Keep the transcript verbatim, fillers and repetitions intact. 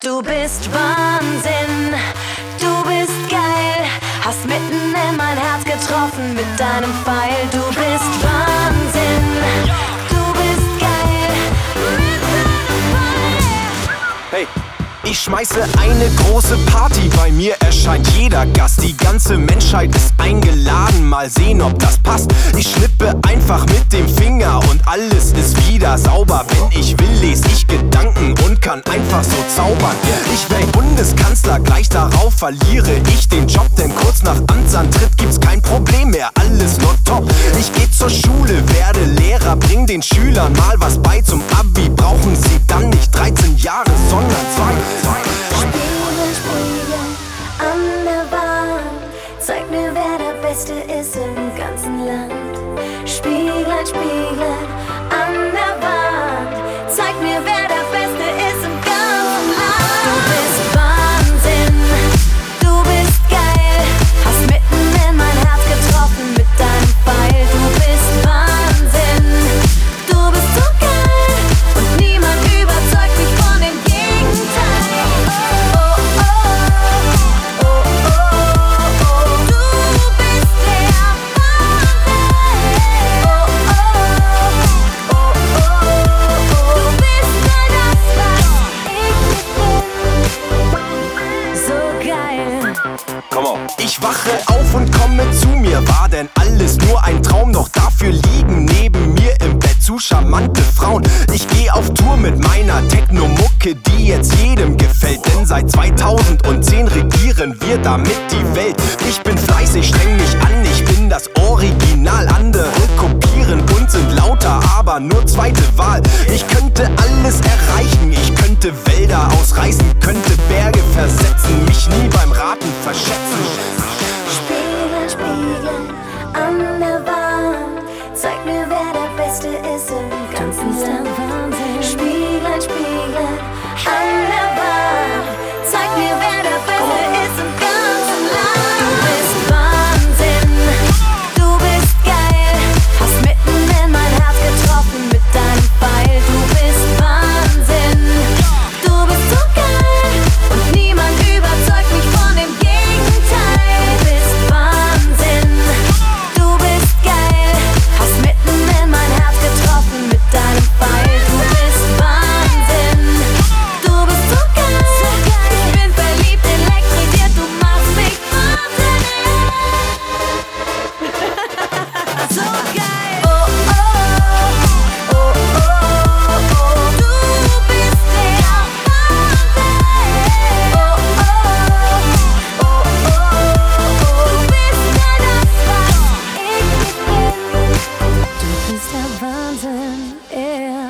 Du bist Wahnsinn, du bist geil, hast mitten in mein Herz getroffen mit deinem Pfeil. Du bist Wahnsinn, du bist geil, mit deinem Pfeil. Hey, ich schmeiße eine große Party, bei mir erscheint jeder Gast. Die ganze Menschheit ist eingeladen, mal sehen, ob das passt. Ich schnippe einfach mit dem Finger und alles ist wieder sauber. Wenn ich will, lese ich Gedanken und kann einfach so zaubern. Ich wär Bundeskanzler, gleich darauf verliere ich den Job, denn kurz nach Amtsantritt gibt's kein Problem mehr, alles nur top. Ich geh zur Schule, werde Lehrer, bring den Schülern mal was bei. Zum Abi brauchen sie dann nicht dreizehn Jahre, sondern zwei. Spiegel, Spiegel an der Wand, zeig mir, wer der Beste ist im ganzen Land. Spieglein, Spieglein an der Wand, zeig mir, wer der Beste ist im ganzen Land. Du bist Wahnsinn, du bist geil, hast mitten in mein Herz getroffen mit deinem Pfeil. Du bist Wahnsinn, du bist so geil und niemand überzeugt mich von dem Gegenteil. Oh, oh, oh, oh, oh, oh, du bist der Wahnsinn. Oh, oh, oh, oh, oh, du bist all das, was ich bin. So geil. Komm on. Ich wache auf und komme zu mir, war denn alles nur ein Traum? Doch dafür liegen neben mir im Bett zu charmante Frauen. Ich geh auf Tour mit meiner Techno-Mucke, die jetzt jedem gefällt. Denn seit zweitausendzehn regieren wir damit die Welt. Ich bin fleißig, streng mich an, ich bin das Original. Andere kopieren und sind lauter, aber nur zweite Wahl. Ich könnte alles erreichen, ich könnte Wälder ausreißen, könnte Berge versetzen, mich nie beim Raten verschätzen. Spiegel, Spiegel an der Wand, zeig mir, wer der Beste ist im ganzen Land. Spieglein, Spieglein an der Wand, zeig mir, wer der Beste ist im ganzen Land. Du bist Wahnsinn, du bist geil, hast mitten in mein Herz getroffen mit deinem Pfeil. Du bist Wahnsinn, du bist so geil und niemand überzeugt mich von dem Gegenteil. Du bist Wahnsinn, du bist geil, hast mitten in mein Herz getroffen mit deinem Pfeil. Du bist Wahnsinn, du bist so geil, ich bin verliebt, elektrisiert, du machst mich wahnsinnig. So geil. Oh, oh, oh, oh, oh, oh, du bist der Wahnsinn. Oh, oh, oh, oh, oh, du bist all das, was ich bin. Du bist der Wahnsinn, yeah.